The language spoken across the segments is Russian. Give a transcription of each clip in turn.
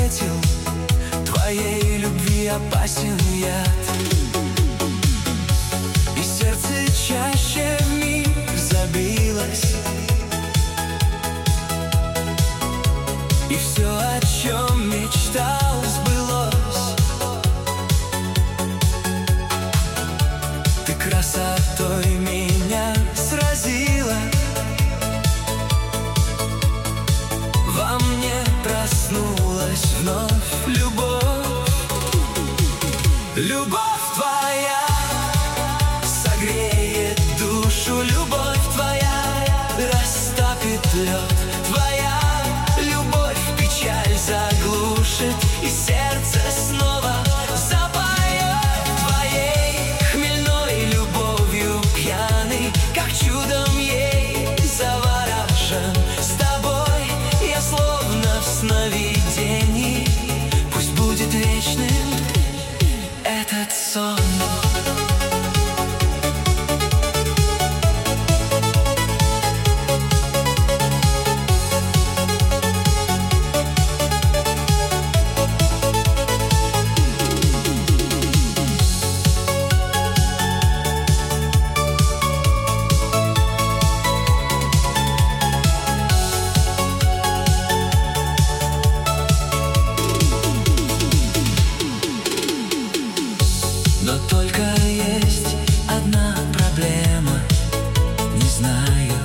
заметил, твоей любви опасен яд. И сердце чаще вмиг забилось, и все, о чем мечтал, сбылось. Ты красотой меня сразила, во мне проснулась вновь любовь. Любовь твоя согреет душу, любовь твоя растопит лед. Твоя любовь печаль заглушит, и сердце снова запоет. Твоей хмельной любовью пьяный, как чудом ей заворожен. С тобой я словно в сновидении, пусть будет вечным этот сон. Но только есть одна проблема, не знаю,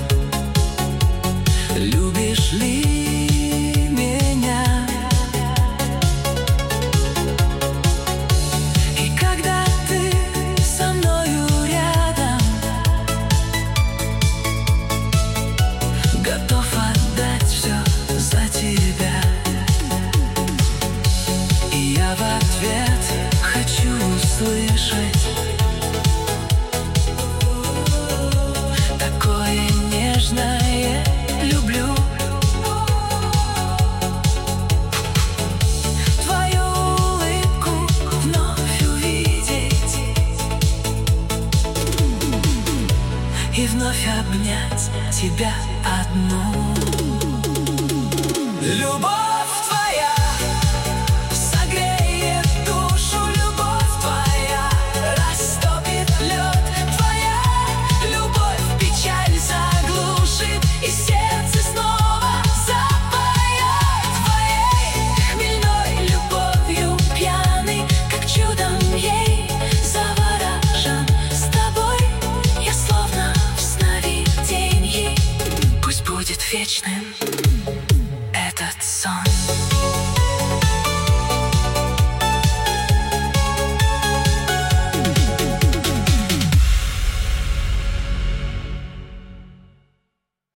любишь ли меня. И когда ты со мною рядом, готов отдать все за тебя. И я в ответ хочу услышать такое нежное «люблю». Твою улыбку вновь увидеть и вновь обнять тебя одну. Любовь